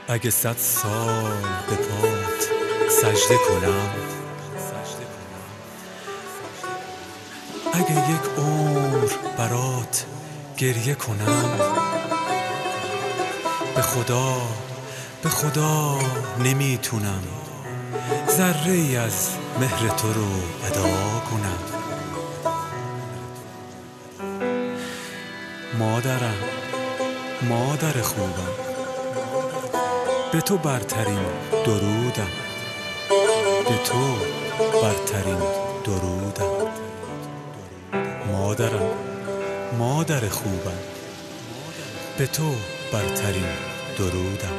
اگه 100 سال به پات سجده کنم، اگه 1 عمر برات گریه کنم، به خدا نمیتونم ذره ای از مهر تو رو ادا کنم. مادر خوبم، به تو برترین درودم، به تو برترین درودم. مادر خوبم، به تو برترین درودم.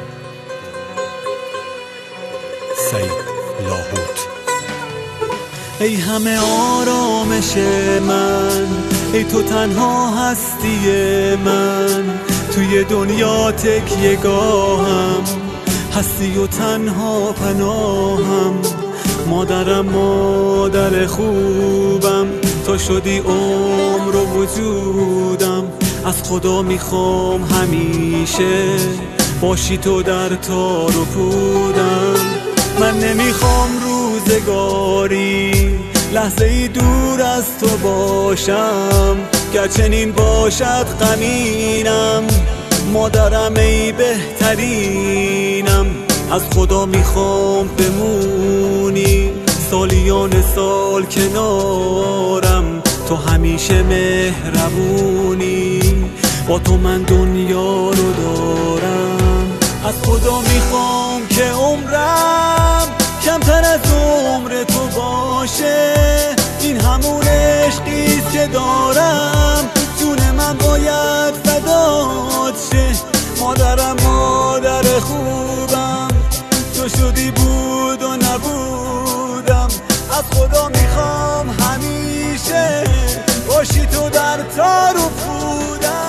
سعید لاهوت. ای همه آرامش من، ای تو تنها هستی من، توی دنیا تکیه‌گاهم، هستی و تنها پناهم. مادرم، مادر خوبم، تو شدی عمر و وجودم. از خدا میخوام همیشه باشی تو در تار و پودم. من نمیخوام روزگاری لحظه ای دور از تو باشم، گرچنین باشد غمینم. مادرم ای بهترینم، از خدا میخوام بمونی سالیان سال کنارم. تو همیشه مهربونی، با تو من دنیا رو دارم. از خدا میخوام که عمرم کمتر از عمر تو باشه، این همون عشقیست که دارم، جون من باید فدات شه. مادرم، مادر خوبم، تو شدی بود و نبودم. از خدا میخوام همیشه باشی تو در تار و پودم.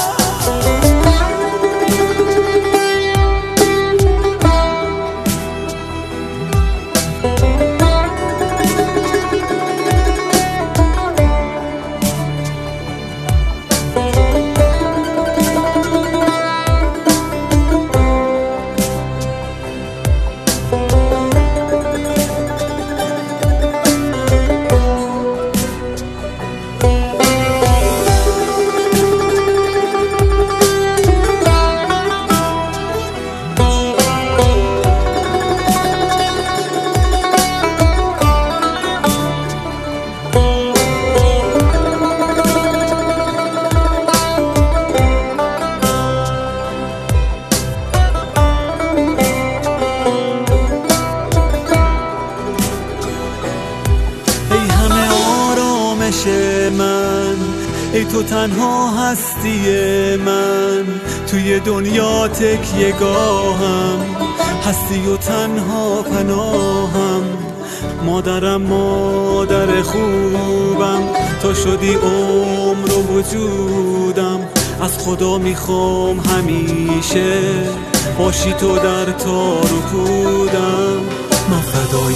من، ای تو تنها هستی من، توی دنیا تکیه‌گاهم، هستی و تنها پناهم. مادرم، مادر خوبم، تو شدی عمر و وجودم. از خدا میخوام همیشه باشی تو در تار و پودم. من فدای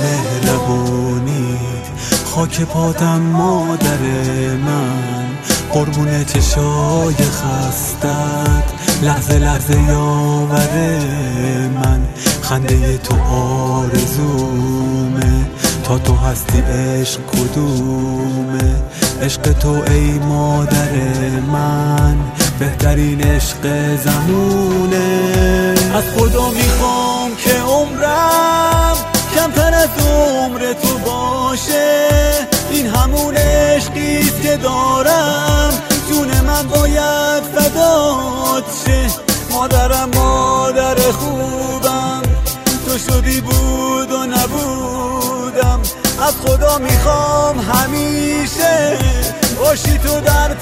مهربونی، خاک پاتم مادر من، قربون چشای خستت، لحظه لحظه یاور من. خنده تو آرزومه، تا تو هستی عشق کدومه؟ عشق تو ای مادر من، بهترین عشق زمونه. از خدا میخوام که عمرم کمتر از عمر تو باشه، این همون عشقیست که دارم، جون من باید فدات شه. مادرم، مادر خوبم، تو شدی بود و نبودم. از خدا میخوام همیشه باشی تو در